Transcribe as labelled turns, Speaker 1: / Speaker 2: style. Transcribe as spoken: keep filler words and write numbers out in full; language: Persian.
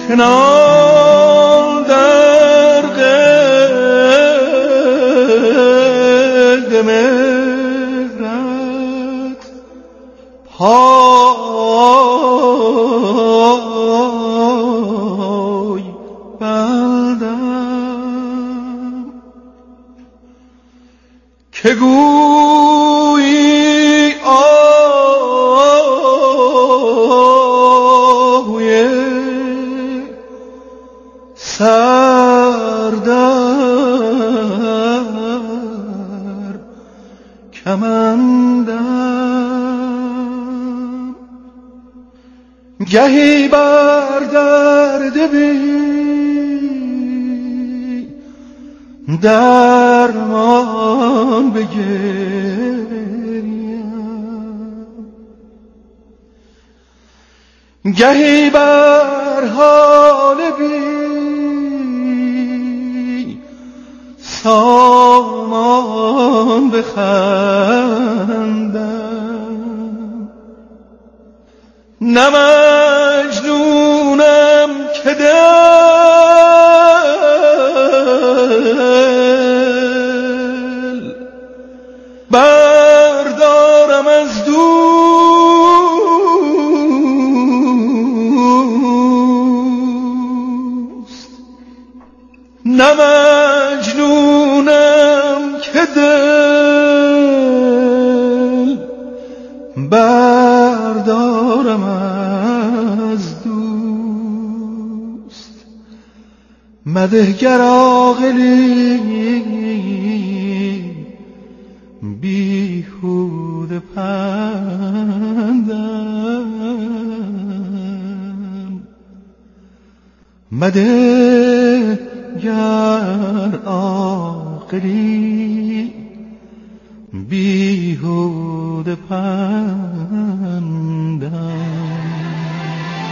Speaker 1: کنار در قید مهرت پای بندم که گویی آهوی سردر کمندم گهی بر درد بی درمان بگریم گهی بر حال بی سامان بخندم نه مجنونم که دل بردارم از دوست نه مجنونم که دل بردارم از دوست مده گر عاقلی بیهوده پندم مده گر عاقلی بیهوده پندم